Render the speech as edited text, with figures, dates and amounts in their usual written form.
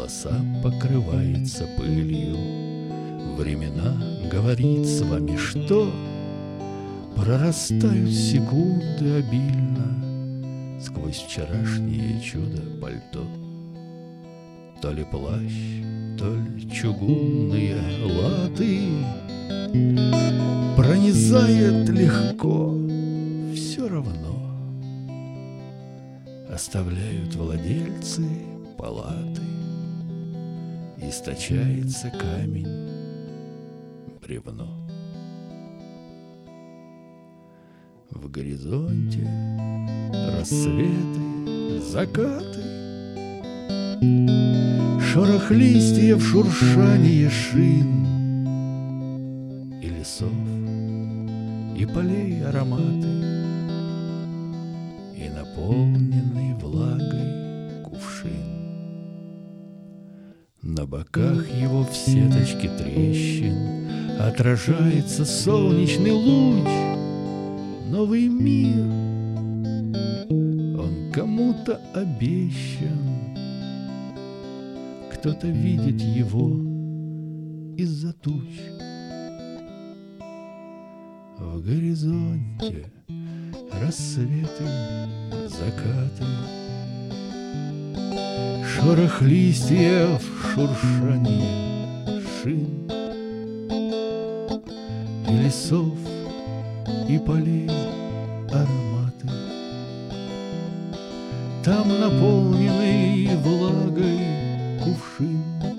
полоса покрывается пылью. Времена, говорит с вами что? Прорастают секунды обильно сквозь вчерашнее чудо пальто. То ли плащ, то ли чугунные латы пронизает легко, все равно. Оставляют владельцы палаты, источается камень, бревно. В горизонте рассветы, закаты, шорох листьев, шуршание шин и лесов, и полей ароматы, и наполненный влагой кувшин. На боках его в сеточке трещин отражается солнечный луч. Новый мир, он кому-то обещан. Кто-то видит его из-за туч. В горизонте рассветы, закаты, шорох листьев, шуршание шин и лесов, и полей ароматы. Там наполненный влагой кувшин.